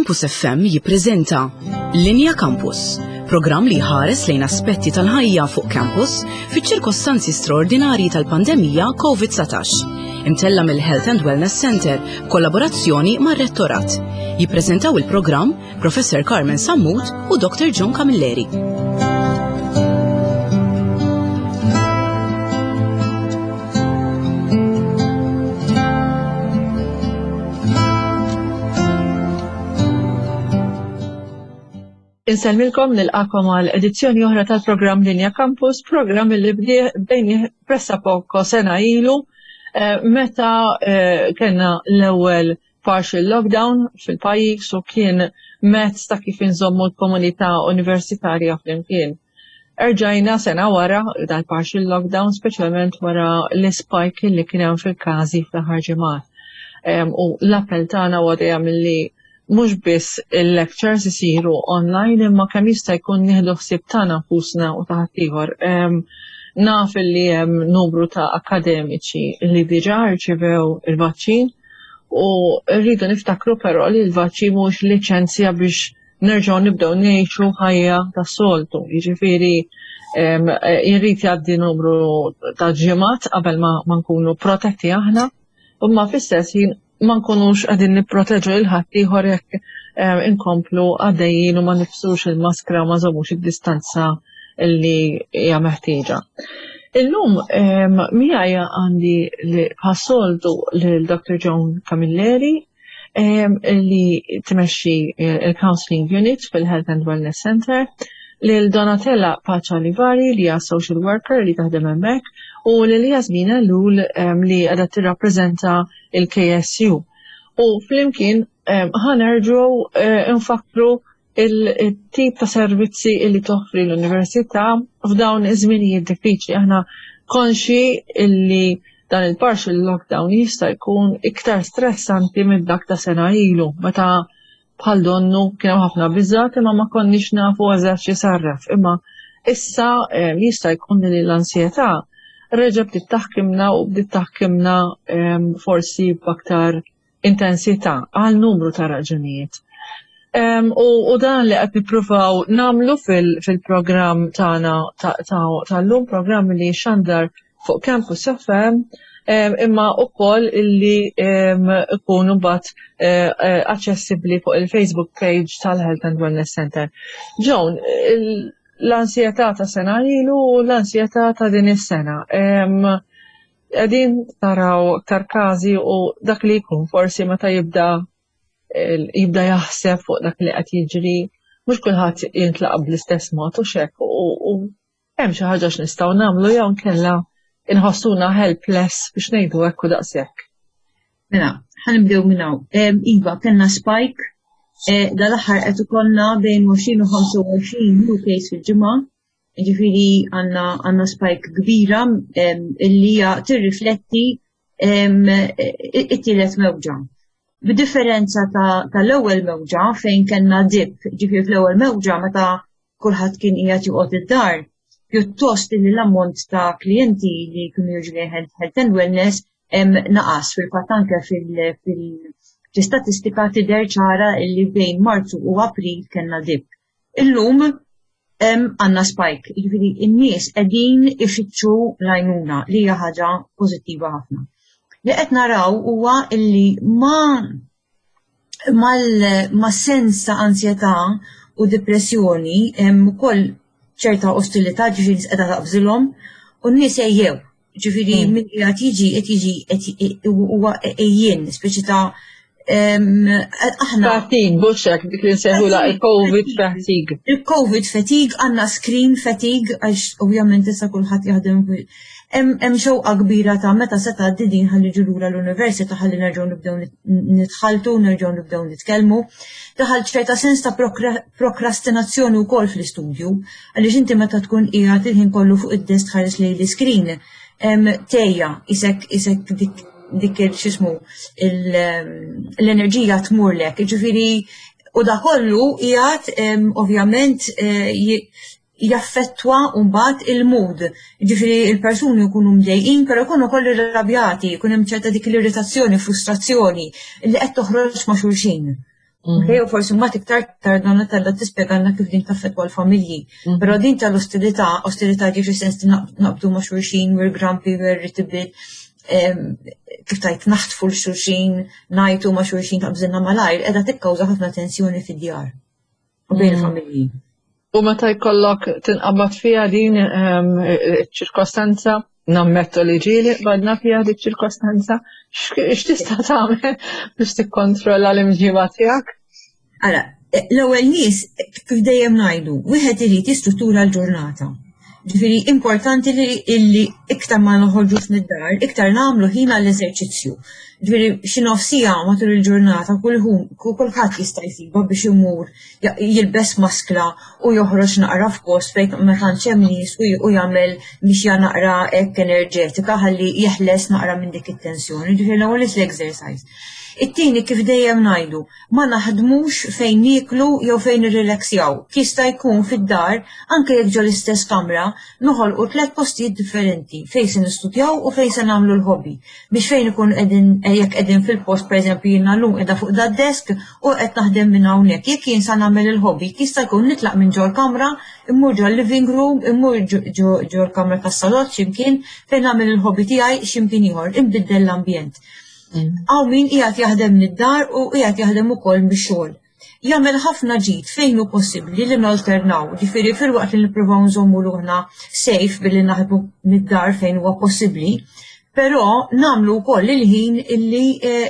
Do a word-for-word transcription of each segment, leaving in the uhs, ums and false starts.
Campus F M jippreżenta Linja Campus, programm li ħares lejn aspetti tal-ħajja fuq campus fiċ-ċirkostanzi straordinarji tal-pandemija COVID nineteen. Imtella mill-Health and Wellness Center, kollaborazzjoni mar-Rettorat. Jippreżentaw il-programm Professor Carmen Sammut u Doctor John Camilleri. Inselmilkom nilqakom għal edizzjoni oħra tal-programm Linja Campus, programm li bdejni pressa poco sena ilu, meta kena l-ewwel partial lockdown fil-pajjiż u kien mezz ta' kif inżommu l-komunità universitarja flimkien. Erġajna sena wara dal-partial lockdown, speċjalment wara l-spike li kien hemm fil-każi fl-aħħar ġimgħat. U l-appell tagħna huwa dejjem li mhux biss il-lectures isiru online imma kemm jista' jkun nieħdu ħsieb tagħna nfusna u ta' ħaddieħor. Naf li hemm numru ta' akademiċi li diġà rċevew il-vaċċin u rridu niftakru però li l-vaċċin mhux liċenzja biex nerġgħu nibdew ngħixu ħajja tas-soltu. Jiġifieri jrid jgħaddi numru ta' ġimgħat qabel ma nkunu protetti aħna u ma fl-istess ħin ma nkunux għadin nipproteġu il-ħaddieħor jekk inkomplu għaddejjin u ma nifsux il-maskra u ma żommux id-distanza li hija meħtieġa. Illum miegħi għandi bħas-soltu lil Doctor John Camilleri li tmexxi il-Counseling Unit fil-Health and Wellness Center, lil Donatella Paċalivari li hija social worker li taħdem hemmhekk u lil Jasmina Lul li qiegħda tirrappreżenta il-K S U. U flimkien ħanerġgħu nfakru il-tip ta' servizzi li toffri l-Università f'dawn iż-żminijiet diffiċli. Aħna konxi illi dan il-partial lockdown jista' jkun iktar stressanti minn dak ta' sena ilu, meta bħal donnu kienu ħafna biżgħat imma ma konniex nafu eżatt x'isarraf. Imma issa jista' jkun li l-ansjetà reġa' bdiet taħkimna u bdiet taħkimna forsi b'aktar intensità għal numru ta' raġunijiet. U dan li qed nippruvaw nagħmlu fil-programm tagħna tal-lum, programm li xandar fuq Campus F M, imma wkoll illi ikunu mbagħad aċċessibbli fuq il-Facebook page tal-Health and Wellness Center. John, l-ansjetà ta' sena ilu u l-ansjetà ta' din is-sena. Qegħdin taraw aktar każi u dak li jkun forsi meta jibda jibda jaħseb fuq dak li qed jiġri, mhux kulħadd jintlaq bl-istess mod u x'hekk u hemm xi ħaġa x'nistgħu nagħmlu jew nkella inħossuna helpless biex ngħidu hekk u daqshekk. Mela, ħanibdew minn hawn. Iva, kellna spike dal-aħħar qed ikollna bejn għoxrin u ħamsa u għoxrin new case fil-ġimgħa, jiġifieri għandna għandna spike kbira illi hija tirrifletti it-tielet mewġa. B'differenza tal-ewwel mewġa fejn kellna dip, ġifieri fl-ewwel mewġa meta kulħadd kien qiegħed joqgħod id-dar, pjuttost li l-ammont ta' klijenti li kienu jiġri Health and Wellness naqas fil-fatt anke fil-statistika tidher ċara li bejn Marzu u April kellna dip. Illum għandna spike, jiġifieri n-nies qegħdin ifittxu l-għajnuna li hija ħaġa pożittiva ħafna. Li qed naraw huwa illi ma ma sens ta' ansjetà u depressjoni hemm ukoll ċerta ostilità ġifieri qiegħda taqbżilhom u n-nies ejjew. Ġifieri min qiegħed jiġi qed jiġi huwa ejjien speċi ta' aħna fatigue mhux hekk dik li nsejħula il-COVID fatigue. Il-COVID fatigue għandna screen fatigue għax ovvjament issa kulħadd jaħdem hemm xewqa kbira ta' meta se tgħaddi din ħalli ġu lura l-università ħalli nerġgħu nibdew nitħaltu, nerġgħu nibdew nitkellmu. Daħal ċerta sens ta' prokrastinazzjoni wkoll fl-istudju, għaliex inti meta tkun qiegħed il-ħin kollu fuq id-desk tħares lejn l-iskrin tejja isek isek dik dik x'ismu l-enerġija tmurlek. Ġifieri u da kollu qiegħed ovvjament jaffettwa mbagħad il-mood. Ġifieri il-persuni jkunu mdejqin, però jkunu ukoll irrabjati, jkun hemm ċerta dik l-irritazzjoni, frustrazzjoni li qed toħroġ ma' xulxin. Okay, u forsi mbagħad iktar tardana tella tispjegana kif din taffettwa l-familji. Però din tal-ostilità, ostilità ġifri sens naqbdu ma' xulxin, we're grumpy, we're irritable, kif tajt naħtfu l-xulxin, najtu ma' xulxin taqbżilna malajr, edha tikkawża ħafna tensjoni fid-djar u bejn il-familji. U meta jkollok tinqabad fiha din ċirkostanza, nammettu li ġieli badna fiha dik ċirkostanza, x'tista' tagħmel biex tikkontrolla l-imġiba tiegħek? Ara, l-ewwel nies kif dejjem ngħidu, wieħed irid jistruttura l-ġurnata. Ġifieri importanti li illi iktar ma noħorġux mid-dar, iktar nagħmlu ħin għall-eżerċizzju. Ġifieri xi nofsija matul il-ġurnata kulħadd jista' jsibha biex imur jilbes maskla u joħroġ naqra f'post fejn ma tantx hemm nies u jagħmel mixja naqra hekk enerġetika ħalli jeħles naqra minn dik it-tensjoni. Ġifieri l-ewwel l-exercise. It-tieni kif dejjem ngħidu, ma naħdmux fejn nieklu jew fejn irrilaksjaw. Jista' jkun fid-dar, anke jekk ġo l-istess kamra, noħolqu tliet postijiet differenti fejn se nistudjaw u fejn se nagħmlu l-hobby. Biex fejn ikun qegħdin jekk qegħdin fil-post pereżempju jiena llum qiegħda fuq da desk u qed naħdem minn hawnhekk. Jekk jien sa nagħmel il-hobby, jista' jkun nitlaq minn ġo l-kamra, immur ġo l-living room, immur ġo l-kamra tas-salott x'imkien fejn nagħmel il-hobby tiegħi x'imkien ieħor, inbiddel l-ambjent. Għaw min qiegħed jaħdem mid-dar u qiegħed jaħdem ukoll bix-xogħol. Jagħmel ħafna ġid fejn hu possibbli li nalternaw, ġifieri filwaqt li nippruvaw nżommu ruħna safe billi naħdmu mid-dar fejn huwa possibbli, però nagħmlu wkoll il-ħin illi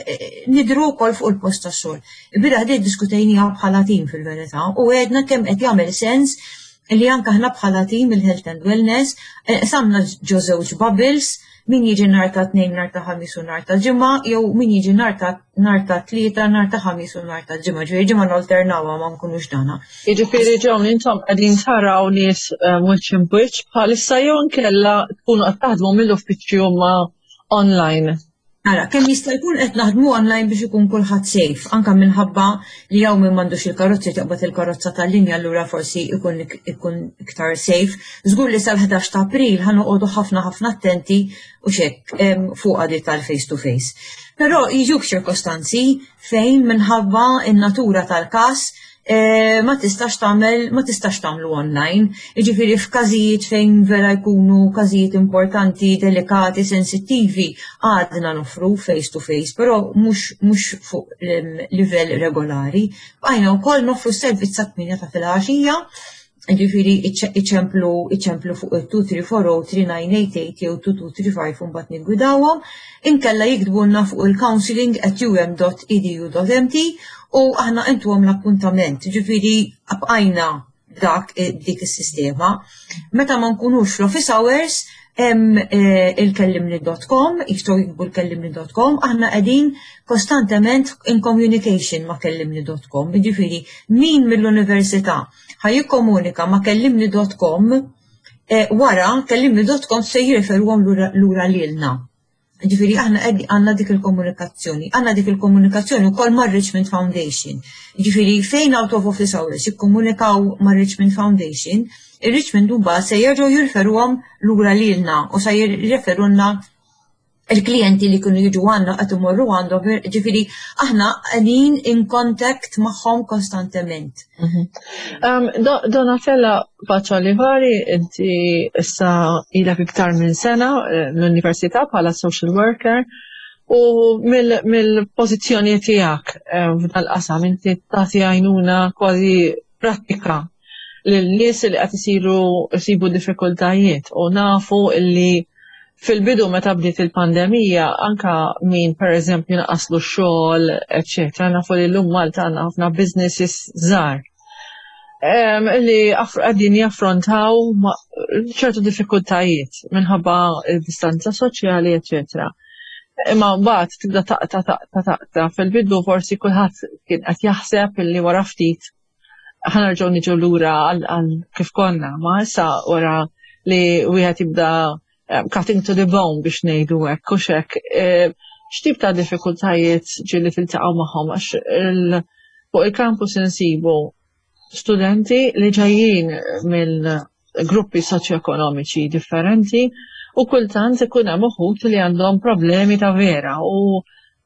nidhru wkoll fuq il-post tax-xogħol. Ibieraħ din diskutejniha bħala tim fil-verità u għedna kemm qed jagħmel sens li anke aħna bħala tim il-Health and Wellness samna ġo żewġ bubbles min jiġi nar ta' tnejn, nar ta' ħamis u nar ta' ġimgħa, jew min jiġi nar ta' nar ta' tlieta, nar ta' ħamis u nar ta' ġimgħa, ġifieri ġimgħa nalternawha ma nkunux dana. Jiġifieri ġew intom qegħdin taraw nies wiċċ in wiċċ bħalissa jew inkella tkunu qed taħdmu mill-uffiċċju ma' online. Ara, kemm jista' jkun qed naħdmu online biex ikun kulħadd safe, anke minħabba li hawn min m'għandux il-karozzi taqbad il-karozza tal-linja allura forsi ikun ikun iktar safe. Żgur li sal-ħdax ta' April ħanoqogħdu ħafna ħafna attenti u xekk fuq għadi tal-face to face. Però jiġuk ċirkostanzi fejn minħabba in-natura tal-każ ma tistax tagħmel ma tistax tagħmlu online. Jiġifieri f'każijiet fejn vera jkunu każijiet importanti, delikati, sensittivi, għadna nofru face to face, però mhux mhux fuq livell regolari. Bajna wkoll nofru servizz sa tmien ta' filgħaxija, jiġifieri iċemplu iċemplu fuq il-two three four zero three nine eight eight jew two two three five u mbagħad niggwidawhom, inkella jiktbulna fuq il-counseling at u m dot e d u dot m t u aħna intuhom l-appuntament, ġifieri abqajna dak dik is-sistema. Meta ma nkunux fl-office hours hemm il-kellimni dot com, jistgħu jikbu l-kellimni dot com, aħna qegħdin kostantement in communication ma' kellimni dot com, jiġifieri min mill-università ħajjikkomunika ma' kellimni dot com wara kellimni dot com se jirreferuhom lura lilna. Ġifieri aħna għandna dik il-komunikazzjoni, għandna dik il-komunikazzjoni wkoll ma' Richmond Foundation. Ġifieri fejn out of office hours jikkomunikaw ma' Richmond Foundation, ir-Richmond mbagħad se jerġgħu jirreferuhom lura lilna u se jirreferulna il-klijenti li kienu jiġu għandna qed imorru għandhom, ġifieri aħna qegħdin in contact magħhom kostantement. Donatella Paċċoli Vari, inti issa ilek iktar minn sena l-Università bħala social worker u mill-pożizzjoni tiegħek f'dal-qasam inti tagħti għajnuna kważi prattika lil-nies li qed isiru isibu diffikultajiet u nafu illi fil-bidu meta bdiet il-pandemija anka min pereżempju naqaslu x-xogħol, eċċetera, nafu li llum Malta għandna ħafna businesses żgħar li qegħdin jaffrontaw ċertu diffikultajiet minħabba d-distanza soċjali, eċċetera. Imma mbagħad tibda taqta' taqta' taqta' fil-bidu forsi kulħadd kien qed jaħseb illi wara ftit ħanerġgħu niġu lura għal kif konna, ma issa wara li wieħed jibda cutting to the bone biex ngħidu hekk u hekk. X'tip ta' diffikultajiet ġieli tiltaqgħu magħhom għax fuq il-campus insibu studenti li ġejjin mill gruppi soċjoekonomiċi differenti u kultant ikun hemm uħud li għandhom problemi ta' vera u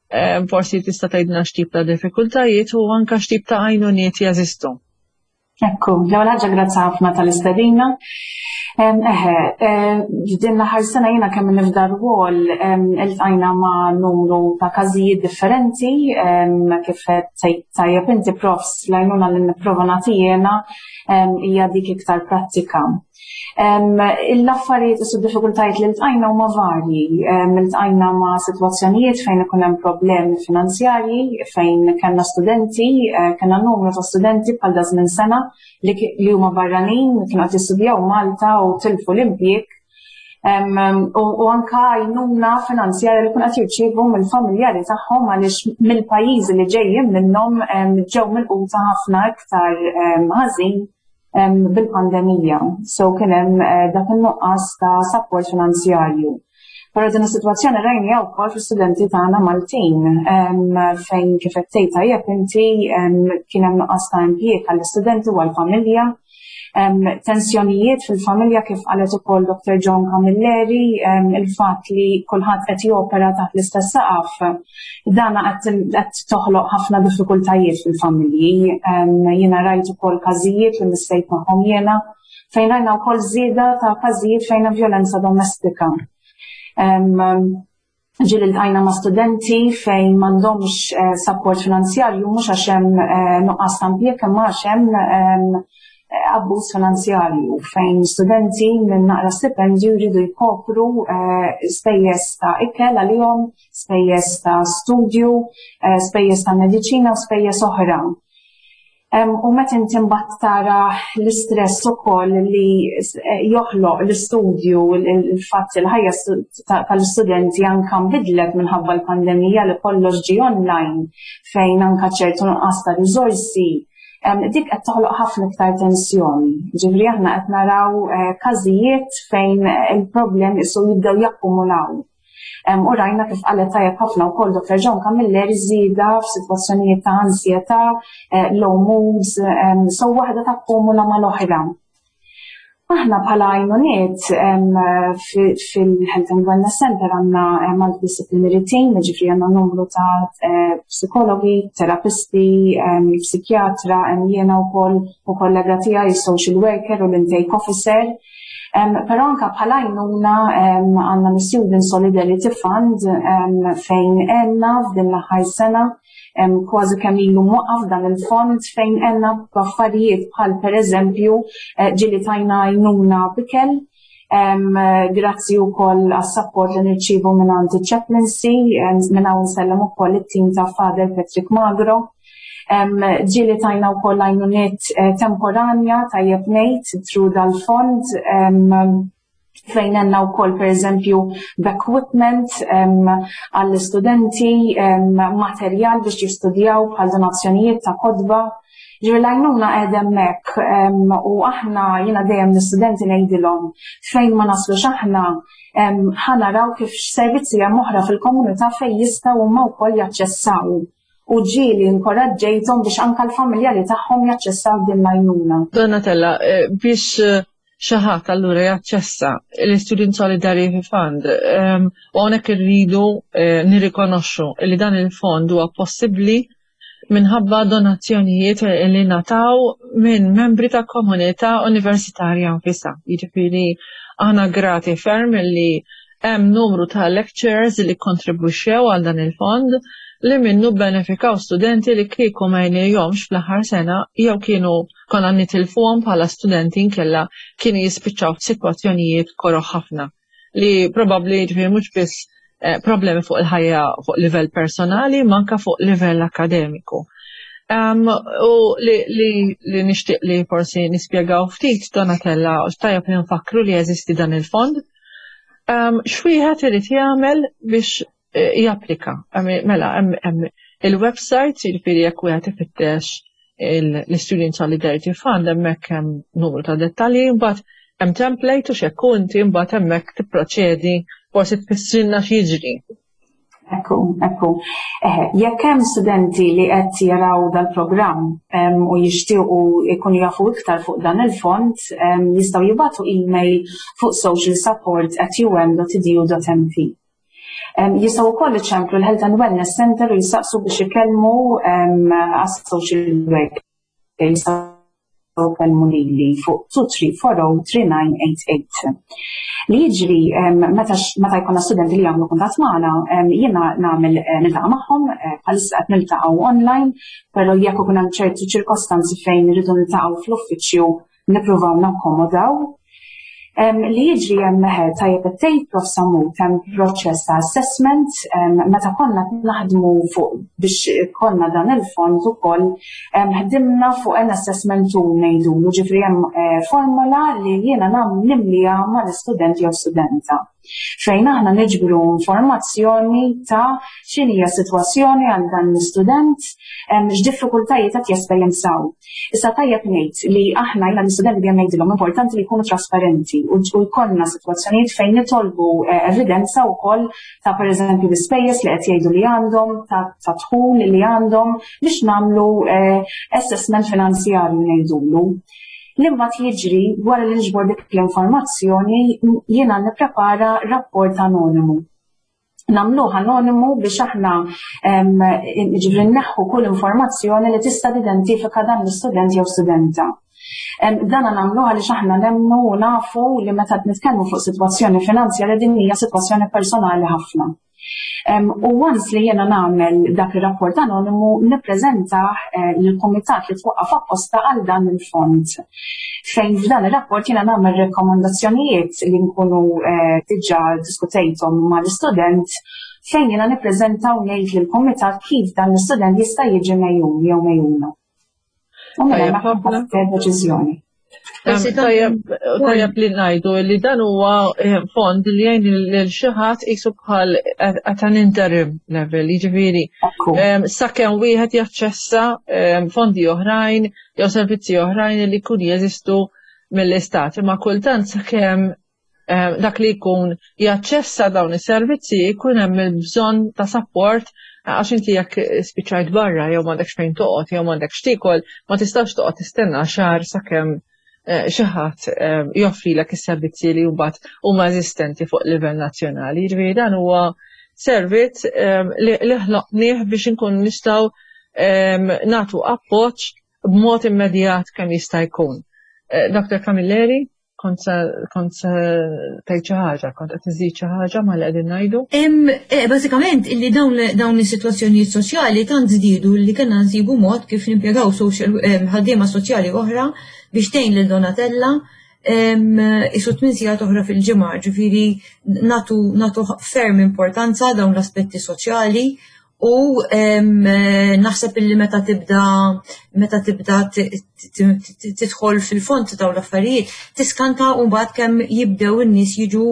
forsi tista' tgħidilna x'tip ta' diffikultajiet u anke x'tip ta' għajnuniet jeżistu. Ekku, l-ewwel ħaġa grazzi ħafna tal-istedina. Eħe, ġdin l-aħħar sena jiena kemm nifda rwol iltqajna ma' numru ta' każijiet differenti kif tajjeb inti profs l-għajnuna li nipprova nagħti jiena hija dik iktar prattika. L-affarijiet u diffikultajiet li ltqajna huma varji. Ltqajna ma' sitwazzjonijiet fejn ikun hemm problemi finanzjarji, fejn kellna studenti, kellna numru ta' studenti bħal da żmien sena li huma barranin, kienu qed jistudjaw Malta u tilfu l-impjieg. U anke għajnuna finanzjarja li kienu qed jirċievu mill-familjari tagħhom għaliex mill-pajjiżi li ġejjin minnhom ġew milquta ħafna iktar ħażin bil-pandemija. So kien hemm dak in-nuqqas ta' support finanzjarju. Però din is-sitwazzjoni rajni wkoll fl-istudenti tagħna Maltin fejn kif qed tgħid tajjeb inti kien hemm nuqqas ta' impjieg għall-istudenti u għall-familja. Tensjonijiet fil-familja kif qalet ukoll Doktor John Camilleri, il-fatt li kulħadd qed jopera taħt l-istess saqaf, dan qed toħloq ħafna diffikultajiet fil-familji. Jiena rajt ukoll każijiet li missejt magħhom jiena fejn rajna wkoll żieda ta' każijiet fejn hemm vjolenza domestika. Ġieli ltqajna ma' studenti fejn m'għandhomx support finanzjarju mhux għax hemm nuqqas ta' impjieg imma għax hemm abbuż finanzjarju fejn studenti minn naqra stipendju jridu jkopru spejjeż ta' ikel għalihom, spejjeż ta' studju, spejjeż ta' mediċina u spejjeż oħra. U meta inti mbagħad tara l-istress ukoll li joħloq l-istudju, il-fatt il-ħajja tal-istudenti anke nbidlet minħabba l-pandemija li kollox ġie online fejn anke ċertu nuqqas ta' riżorsi. Dik qed toħloq ħafna iktar tensjoni. Ġifieri aħna qed naraw każijiet fejn il-problemi qisu jibdew jakkumulaw. U rajna kif qalet tajjeb ħafna wkoll Doktor John Camilleri żieda f'sitwazzjonijiet ta' ansjetà, low moods, so waħda takkumula mal-oħra. Aħna bħala għajnuniet fil-Health and Wellness Center għandna multidisciplinary team, ġifri għandna numru ta' psikologi, terapisti, psikjatra, jiena wkoll u kollega tiegħi social worker u l-intake officer. Però anke bħala għajnuna għandna l-Student Solidarity Fund fejn għenna f'din l-aħħar sena kważi kemm ilu mwaqqaf dan il-fond fejn għenna b'affarijiet bħal pereżempju ġieli tajna għajnuna bikel, grazzi wkoll għas-support li nirċievu mingħand il-chaplaincy, minn hawn nsellem ukoll it-tim ta' Father Patrick Magro. Ġieli tajna wkoll għajnuniet temporanja tajjeb ngħid through dal-fond fejn għandna wkoll pereżempju b'equipment għall-istudenti, materjal biex jistudjaw bħal donazzjonijiet ta' kodba. Ġieli għajnuna qiegħda hemmhekk u aħna jiena dejjem l-istudenti ngħidilhom fejn ma naslux aħna ħanaraw kif servizzi hemm oħra fil-komunità fejn jistgħu huma wkoll jaċċessaw. U ġieli inkoraġġejthom biex anke l-familjari tagħhom jaċċessaw din l-għajnuna. Donatella, biex xi ħadd allura jaċċessa l-Student Solidarity Fund u hawnhekk irridu nirrikonoxxu li dan il-fond huwa possibbli minħabba donazzjonijiet li nataw minn membri ta' komunità universitarja nfisha. Jiġifieri aħna grati ferm li hemm numru ta' lecturers li kontribwixxew għal dan il-fond li minnu benefikaw studenti li kieku ma jnejhomx fl-aħħar sena jew kienu konna nitilfuhom bħala studenti nkella kienu jispiċċaw f'sitwazzjonijiet koroħ ħafna li probabbli ġifieri mhux biss problemi fuq il-ħajja fuq livell personali ma anke fuq livell akademiku. U li nixtieq li forsi nispjegaw ftit Donatella u tajjeb li nfakru li jeżisti dan il-fond. X'wieħed irid jagħmel biex japplika. Mela, il-website, jiġifieri jekk wieħed ifittex l-Student Solidarity Fund, hemmhekk hemm numru ta' dettalji, mbagħad hemm template u x'hekk inti mbagħad hemmhekk tipproċedi forsi tfissrilna x'jiġri. Ekku, ekku. Jekk hemm studenti li qed jaraw dal-programm u jixtiequ jkunu jafu iktar fuq dan il-fond, jistgħu jibgħatu email fuq social support at u m dot e d u dot m p. Jistgħu wkoll iċemplu l-Health and Wellness Center u jistaqsu biex ikellmu għas-social worker. Jistgħu jkellmu lili fuq two three four zero three nine eight eight. Li jiġri meta jkollna studenti li jagħmlu kuntatt magħna, jiena nagħmel niltaqa' magħhom bħalissa qed niltaqgħu online, però jekk ikun hemm ċertu ċirkostanzi fejn irridu niltaqgħu fl-uffiċċju nippruvaw nakkomodaw. Li jiġri hemm tajjeb it-tejt prof Sammut hemm proċess ta' assessment meta konna naħdmu fuq biex konna dan il-fond ukoll ħdimna fuq an assessment tool ngħidulu, ġifri hemm formola li jiena nagħmel nimliha mal-istudent jew studenta fejn aħna niġbru informazzjoni ta' x'inhi hija sitwazzjoni għal dan l-istudent, x'diffikultajiet qed jesperjenzaw. Issa tajjeb ngħid li aħna jna l-istudenti dejjem ngħidilhom importanti li jkunu trasparenti u jkollna sitwazzjonijiet fejn nitolbu evidenza wkoll ta' pereżempju l-ispejjeż li qed jgħidu li għandhom, ta' dħul li għandhom biex nagħmlu assessment finanzjarju ngħidulu. L-imma jiġri wara li nġbor dik l-informazzjoni jiena nipprepara rapport anonimu. Nagħmluh anonimu biex aħna ġifri nneħħu kull informazzjoni li tista' tidentifika dan l-istudent jew studenta. Dan nagħmluh għaliex aħna nemmnu u nafu li meta nitkellmu fuq sitwazzjoni finanzjarja din hija sitwazzjoni personali ħafna. U once li jiena nagħmel dak ir-rapport anonimu nippreżentah lill-kumitat li twaqqaf apposta għal dan il-fond. Fejn f'dan ir-rapport jiena nagħmel rekomandazzjonijiet li nkunu diġà diskutejthom mal-istudent fejn jiena nippreżenta u ngħid lill-kumitat kif dan l-istudent jista' jiġi mejjun jew mejjuna. U mela naħdem deċiżjoni. Tajjeb li ngħidu li dan huwa fond li jgħin lil xi ħadd qisu bħal at an interim level, jiġifieri sakemm wieħed jaċċessa fondi oħrajn jew servizzi oħrajn li jkunu jeżistu mill-istat, imma kultant sakemm dak li jkun jaċċessa dawn is-servizzi jkun hemm il-bżonn ta' support għax inti jekk spiċċajt barra jew m'għandekx fejn toqgħod jew m'għandekx tiekol ma tistax toqgħod tistenna xahar sakemm xi ħadd joffrilek is-servizzi li mbagħad huma eżistenti fuq livell nazzjonali. Jiġifieri dan huwa servizz li ħloqnieh biex inkunu nistgħu nagħtu appoġġ b'mod immedjat kemm jista' jkun. Doktor Camilleri, kont tgħid xi ħaġa, kont qed tiżid xi ħaġa ma li qegħdin ngħidu? Bażikament illi dawn is-sitwazzjonijiet soċjali tant żdiedu li kellna nsibu mod kif nimpjegaw ħaddiema soċjali oħra biex tgħin lil Donatella isu tmien sigħat oħra fil-ġimgħa, ġifieri nagħtu ferm importanza dawn l-aspetti soċjali u naħseb illi meta tibda meta tibda tidħol fil-fond ta' dawn l-affarijiet tiskanta u mbagħad kemm jibdew in-nies jiġu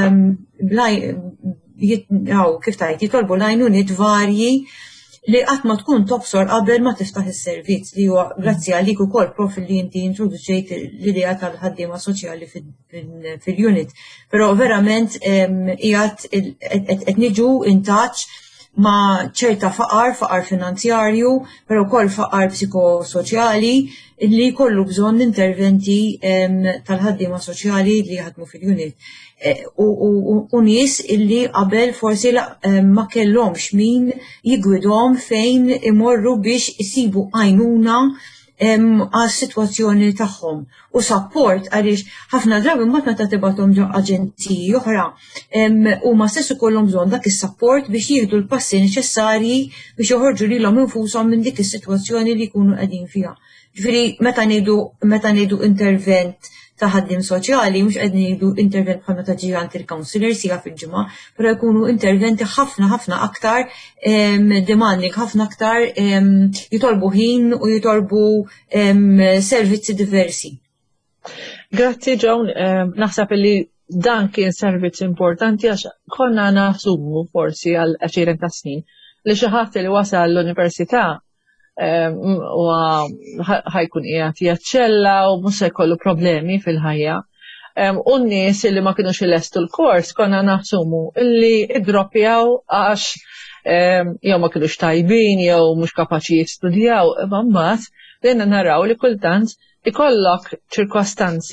kif tgħid jitolbu l-għajnuniet varji li qatt ma tkun tobsor qabel ma tiftaħ is-servizz li huwa grazzi għalik ukoll prof li inti introduċejt l-idea tal-ħaddiema soċjali fil-unit. Però verament qiegħed qed niġu in touch ma' ċerta faqar, faqar finanzjarju, però wkoll faqar psikosoċjali li jkollu bżonn interventi tal-ħaddiema soċjali li jaħdmu fil-unit. U nies illi qabel forsi ma kellhomx min jigwidhom fejn imorru biex isibu għajnuna għas-sitwazzjoni tagħhom. U support għaliex ħafna drabi mbagħad meta tibgħathom ġo aġenziji oħra huma stess ikollhom bżonn dak is-support biex jieħdu l-passi neċessarji biex joħorġu lilhom infushom minn dik is-sitwazzjoni li jkunu qegħdin fiha. Ġifieri meta ngħidu meta ngħidu intervent ta' ħaddim soċjali, mhux qed ngħidu intervent bħal meta ġie għand il-counselor siegħa fil-ġimgħa, però jkunu interventi ħafna ħafna aktar demanding, ħafna aktar jitolbu ħin u jitolbu servizzi diversi. Grazzi Joan, naħseb li dan kien servizz importanti għax konna naħsubu forsi għal għexieren ta' snin li xi ħadd li wasal l-università u ħajkun qiegħed jaċċella u mhux se jkollu problemi fil-ħajja. U n-nies li ma kinux ilestu l-kors konna naħsumu illi iddroppjaw għax jew ma kinux tajbin jew mhux kapaċi jistudjaw, imma mbagħad dejna naraw li kultant ikollok ċirkostanzi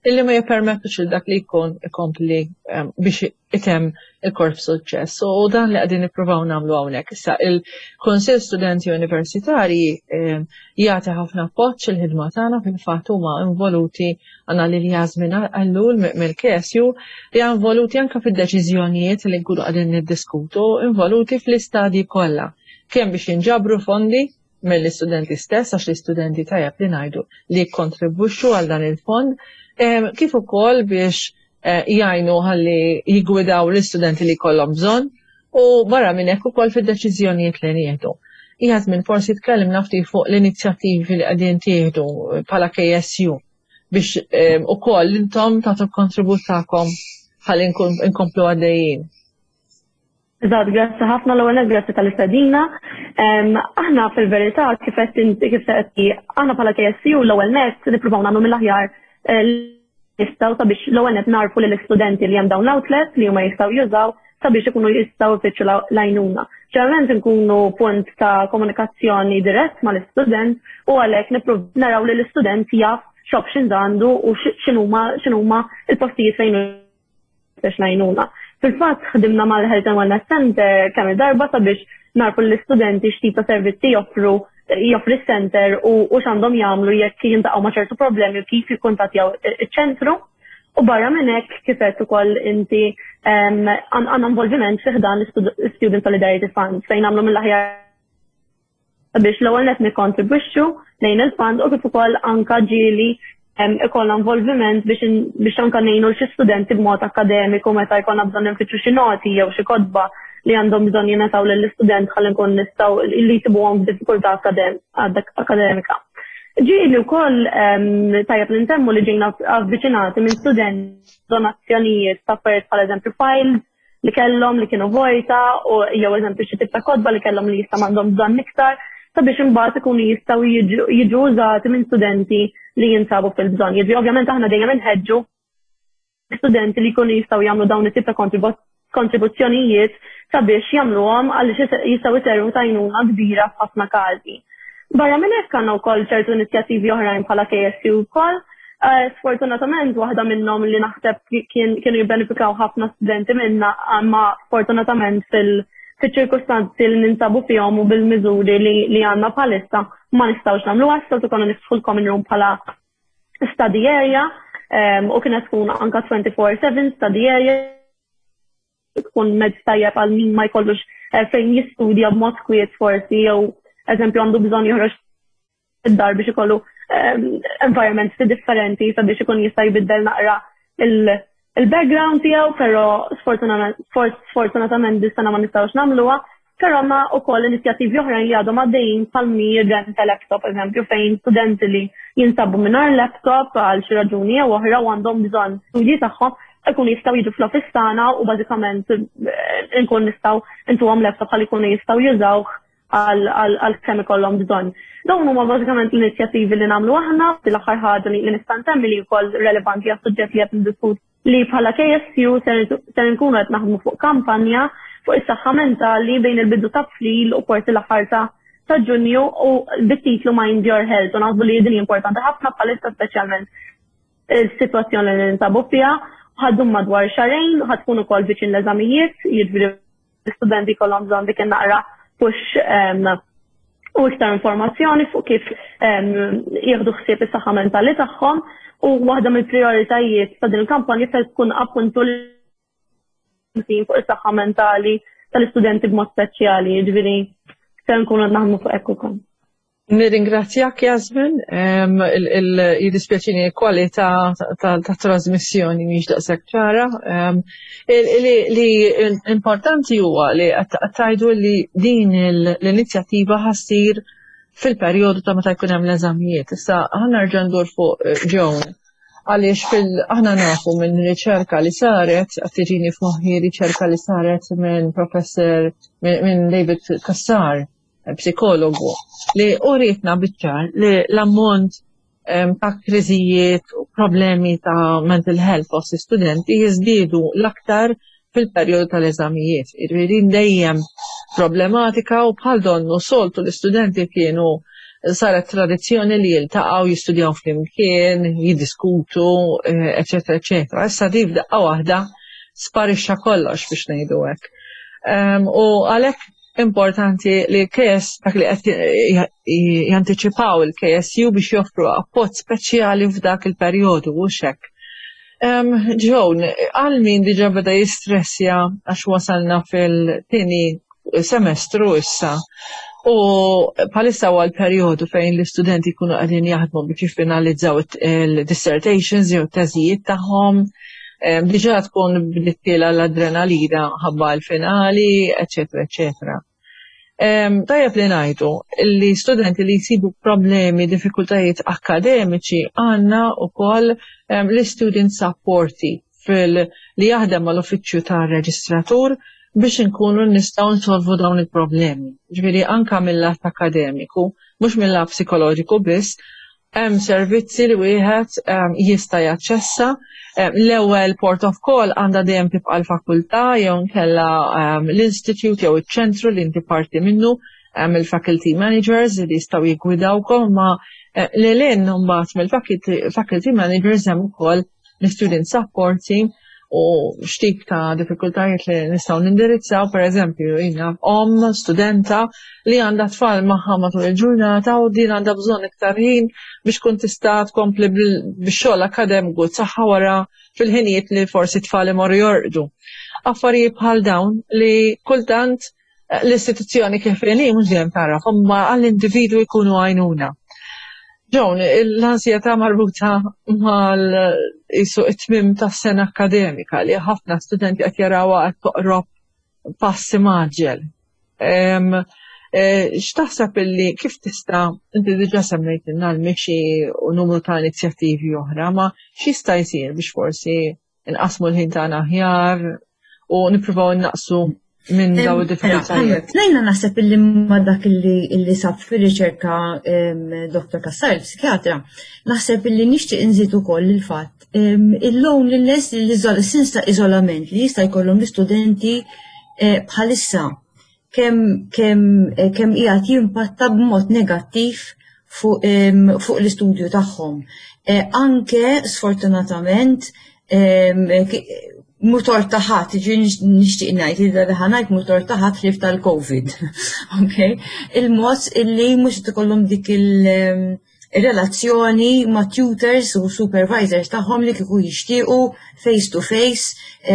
illi ma jippermettux il dak li jkun ikompli um, biex item il-korp suċċess. U dan li qegħdin nippruvaw nagħmlu hawnhekk. Issa il-Kunsill Studenti Universitarji um, jagħti ħafna appoġġ il-ħidma tagħna fil-fatt huma involuti għandna lil Jasmin Allul mill-K S U li involuti anke fid-deċiżjonijiet li nkunu qegħdin niddiskutu, involuti fl-istadji kollha. Kemm biex jinġabru fondi mill-istudenti stess, għax l-istudenti tajjeb li ngħidu li jikkontribwixxu għal dan il-fond, eh, kif ukoll biex eh, jgħinu ħalli jigwidaw l-istudenti li jkollhom bżonn u barra minn hekk ukoll fid-deċiżjonijiet li nieħdu. Jasmin forsi tkellem nafti fuq l-inizjattivi li qegħdin tieħdu bħala K S U biex eh, ukoll intom tagħtu kontribut tagħkom ħalli nkomplu għaddejjin. Eżatt, grazzi ħafna l-ewwel grazzi tal-istedina. Aħna fil-verità kif qed inti kif qed aħna bħala K S U l-ewwel nett nippruvaw nagħmlu mill-aħjar nistgħu sabiex l-ewwel nett narfu lill-istudenti li hemm dawn l-outlets li huma jistgħu jużaw sabiex ikunu jistgħu jfittxu l-għajnuna. Ġeneralment nkunu punt ta' komunikazzjoni dirett mal-istudent u għalhekk nippruvaw naraw li l-istudent jaf x'options għandu u x'inhuma l-postijiet fejn l-għajnuna. Fil-fatt ħdimna mal-Health and Wellness Center kemm darba sabiex narfu l-istudenti x'tip ta' servizzi joffru joffri s-center u x'għandhom jagħmlu jekk jintaqgħu ma' ċertu problemi u kif jikkuntattjaw iċ-ċentru. U barra minn hekk kif qed ukoll inti għandna involviment fih dan l-Student Solidarity Fund fejn nagħmlu mill-aħjar sabiex l-ewwel qed nikkontribwixxu lejn il-fund u kif ukoll anke ġieli ikollna involviment biex anke ngħinu xi studenti b'mod akademiku meta jkollna bżonn infittxu xi noti jew xi kotba li għandhom bżonn jingħataw lill-istudent ħalli nkun nistgħu li jsibuhom f'diffikultà akademika. Ġieli wkoll tajjeb li ntemmu li ġejna avviċinati minn studenti donazzjonijiet ta' affarijiet bħal eżempju files li kellhom li kienu vojta u jew eżempju xi tip ta' kotba li kellhom li jista' m'għandhom bżonn iktar sabiex imbagħad ikunu jistgħu jiġu użati minn studenti li jinsabu fil-bżonn. Jiġri ovvjament aħna dejjem inħeġġu studenti li jkunu jistgħu jagħmlu dawn it-tip ta' kontribuzzjonijiet sabiex jagħmluhom għaliex jistgħu jservu ta' għajnuna kbira f'ħafna każi. Barra minn hekk għandna wkoll ċertu inizjattivi oħrajn bħala K S U wkoll. Sfortunatament waħda minnhom li naħseb kienu jibbenefikaw ħafna studenti minna imma sfortunatament fil- fiċ-ċirkostanzi li ninsabu fihom u bil-miżuri li għandna bħalissa ma nistgħux nagħmlu għasta tkun niftħu l-common room bħala study area u kienet tkun anke twenty-four seven study area tkun mezz tajjeb għal min ma jkollux fejn jistudja b'mod kwiet forsi jew eżempju għandu bżonn joħroġ id-dar biex ikollu environments differenti sabiex ikun jista' jbiddel naqra il- il-background tiegħu, però sfortunatament dis-sena ma nistgħux nagħmluha, però ma wkoll inizjattivi oħrajn li għadhom għaddejjin bħal rent laptop eżempju fejn studenti li jinsabu mingħajr laptop għal xi raġuni jew oħra u għandhom bżonn studji tagħhom ikunu jistgħu jiġu fl-office tagħna u bażikament inkun nistgħu intuhom laptop ħalli jkunu jistgħu jużawh għal kemm ikollhom bżonn. Dawn huma bażikament l-inizjattivi li nagħmlu aħna, l-aħħar ħaġa li nista' nsemmi li wkoll relevanti għas-suġġett li qed niddiskutu li bħala K S U ser nkunu qed naħdmu fuq kampanja fuq is-saħħa mentali bejn il-bidu ta' April u forsi l-aħħar ta' Ġunju u bit-titlu Mind Your Health u naħsbu li din importanti ħafna bħalissa speċjalment is-sitwazzjoni li ninsabu fiha ħaddum madwar xarejn u ħadkun ukoll viċin l-eżamijiet, jiġifieri l-istudenti kollhom bżonn dik naqra push u iktar informazzjoni fuq kif jieħdu ħsieb is-saħħa mentali tagħhom. U waħda mill-prioritajiet ta' din il-kampanja se tkun appuntu l-fuq is-saħħa mentali tal-istudenti b'mod speċjali, jiġifieri se nkunu naħdmu fuq hekk ukoll. Nirringrazzjak Jasmin, jiddispjaċini kwalità ta' trasmissjoni mhix daqshekk ċara. Li importanti huwa li tgħidu li din l-inizjattiva ħassir fil-perjodu ta' meta jkun hemm l-eżamijiet. Issa ħana nerġa' ndur fuq Joan għaliex fil aħna nafu minn riċerka li saret, qed tiġini f'moħħi riċerka li saret minn professor minn David Kassar, psikologu, li uritna biċċar li l-ammont ta' kriżijiet u problemi ta' mental health fost studenti jiżdiedu l-aktar fil-perjodu tal-eżamijiet. Irridin dejjem problematika u bħal donnu soltu l-istudenti kienu saret tradizzjoni li jiltaqgħu jistudjaw flimkien, jiddiskutu, eċetera, eċetera. Issa di f'daqqa waħda sparixxa kollox biex ngħidu hekk. U għalhekk importanti li K S dak li qed jantiċipaw il-K S U biex joffru appoġġ speċjali f'dak il-perjodu u hekk. Ġown, għal min diġà beda jistressja għax wasalna fil-tieni semestru issa. U palissa huwa l-perjodu fejn l-istudenti jkunu qegħdin jaħdmu biex jiffinalizzaw il-dissertations jew teżijiet tagħhom. Diġà tkun bdittiela l-adrenalina ħabba l-finali, eċetera, eċetera. Tajjeb li ngħidu li studenti li jsibu problemi, diffikultajiet akademiċi għandna wkoll l-student supporti li jaħdem mal-uffiċċju tar-reġistratur biex inkunu nistgħu nsolvu dawn il-problemi. Ġifieri anke mill-lat akademiku, mhux mill-lat psikoloġiku biss, hemm servizzi li wieħed jista' jaċċessa. L-ewwel port of call għandha dejjem tibqa' l-fakultà jew nkella l-institute jew iċ-ċentru li inti parti minnu, hemm il-faculty managers li jistgħu jiggwidawkom, ma lilin mbagħad mill-faculty managers hemm ukoll l-student supporting u x'tip ta' diffikultajiet li nistgħu nindirizzaw, pereżempju jiena om studenta li għandha tfal magħha matul il-ġurnata u din għandha bżonn iktar ħin biex tkun tista' tkompli bix-xogħol akademiku tagħha wara fil-ħinijiet li forsi tfal imorru jorqdu. Affarijiet bħal dawn li kultant l-istituzzjoni kif inhi mhux dejjem taraf, imma għall-individwu jkunu għajnuna. Ġown, l-ansjetà marbuta mal-isu it-tmim tas-sena akademika li ħafna studenti qed jarawha qed toqrob passi maġġel. X'taħseb illi kif tista' inti diġà semmejtilna l-mixi u numru ta' inizjattivi oħra, ma x'jista' jsir biex forsi inqasmu l-ħin tagħna aħjar u nippruvaw innaqsu minn daw id-diffikultajiet. Nejna naħseb illi ma dak illi sab fir-riċerka Doktor Kassar, il-psikjatra, naħseb illi nixtieq inżid ukoll il-fatt il-loneliness, il-sens ta' iżolament li jista' jkollhom l-istudenti bħalissa kemm kemm qiegħed jimpatta b'mod negattiv fuq l-istudju tagħhom. Anke sfortunatament motor taħat, ġi nixtieq ngħid, id ħanajt motor taħat ħlif tal-Covid. Il-mod illi mhux tikollhom dik il-relazzjoni ma' tutors u supervisors tagħhom li kieku jixtiequ face to face,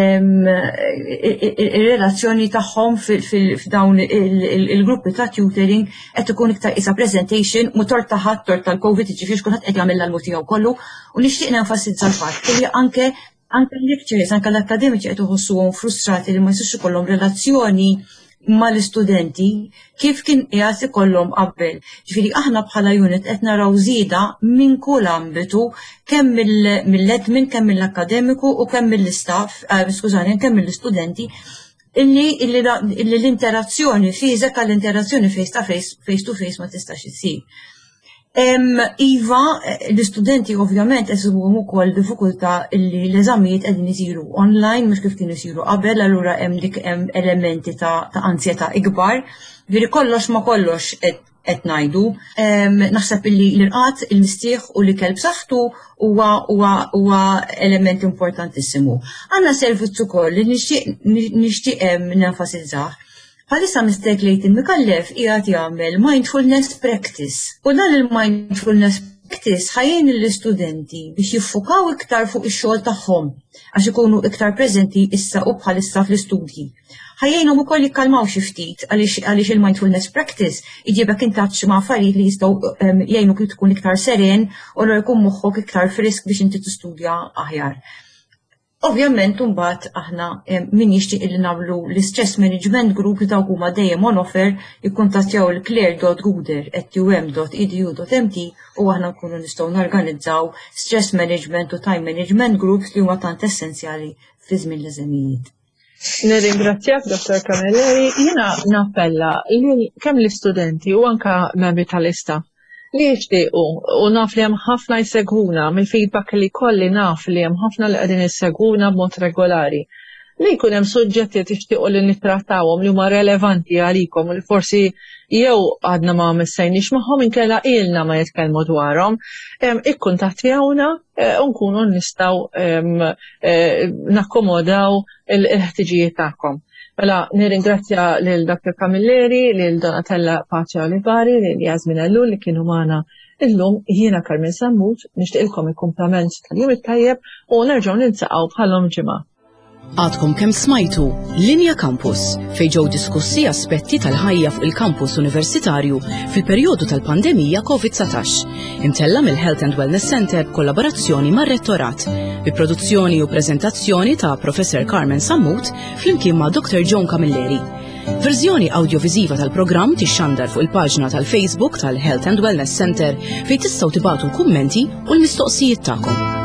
il-relazzjoni tagħhom f'dawn il-gruppi ta' tutoring qed ikun iktar isa presentation motor taħat tor tal-Covid, ġifieri kulħadd qed jagħmel l-almu tiegħu kollu u nixtieq nenfasizza l-fatt li anke Anke l-lecturers, anke l-akademiċi qed iħossuhom frustrati li ma jsirx ikollhom relazzjoni mal-istudenti kif kien qiegħed ikollhom qabel. Ġifieri aħna bħala unit qed naraw żieda minn kull ambitu kemm mill-admin, kemm mill-akademiku u kemm mill-istaff, skużani, kemm mill-istudenti illi l-interazzjoni fiżika l-interazzjoni face to face, face to face ma tistax issir. Iva, l-istudenti ovvjament jesibuhom ukoll diffikultà illi l-eżamijiet qegħdin isiru online mhux kif kienu isiru qabel, allura hemm dik hemm elementi ta' ansjetà ikbar. Veri kollox ma kollox qed ngħidu. Naħseb illi l-irqad, il-mistieħ u li kelb saħħtu huwa element importantissimu. Għandna servizz ukoll li nixtieq nenfasizzah. Bħalissa Mister Clayton Mikallef qiegħed jagħmel mindfulness practice. U dan il-mindfulness practice ħajjin l-istudenti biex jiffukaw iktar fuq ix-xogħol tagħhom għax ikunu iktar preżenti issa u bħalissa fl-istudji. Ħajjinhom ukoll jikkalmaw xi ftit għaliex il-mindfulness practice iġibek intaċċ ma' affarijiet li jistgħu jgħinu kif tkun iktar seren u lura jkun moħħok iktar frisk biex inti tistudja aħjar. Ovvjament, mbagħad aħna min jixtieq li nagħmlu l-Stress Management Group li dawk huma dejjem on offer jikkuntattjaw il-claire dot guder at u m dot e d u dot m t u aħna nkunu nistgħu norganizzaw stress management u time management groups li huma tant essenzjali fi żmien l-eżamijiet. Nirringrazzjak, Doktor Camilleri, jiena nappella li kemm l-istudenti u anke membri tal-istaff li jixtiequ u naf li hemm ħafna jsegwuna mill-feedback li kolli naf li hemm ħafna li qegħdin jissegwuna b'mod regolari li jkun hemm suġġetti li tixtiequ li nittrattawhom li huma relevanti għalikom u li forsi jew għadna ma missejniex magħhom inkella ilna ma jitkellmu dwarhom, ikkuntattjawna u nkunu nistgħu nakkomodaw il-ħtiġijiet tagħkom. Mela nirringrazzja lil Doktor Camilleri, lil Donatella Paċi Olivari, lil Jasmin Ellul li kienu magħna illum. Jiena Carmen Sammut nixtieqilkom il-kumplament tal-jum it-tajjeb u nerġgħu niltaqgħu bħalhom ġimgħa. Għadkom kemm smajtu Linja Campus fejn ġew diskussi aspetti tal-ħajja fuq il-kampus universitarju fil-perjodu tal-pandemija covid satax, imtella mill-Health and Wellness Center b'kollaborazzjoni mar-Rettorat, bi produzzjoni u preżentazzjoni ta' Professor Carmen Sammut flimkien ma' Doktor John Camilleri. Verżjoni audiovisiva tal-programm tixxandar fuq il-paġna tal-Facebook tal-Health and Wellness Center fejn tistgħu tibagħtu l-kummenti u l-mistoqsijiet tagħkom.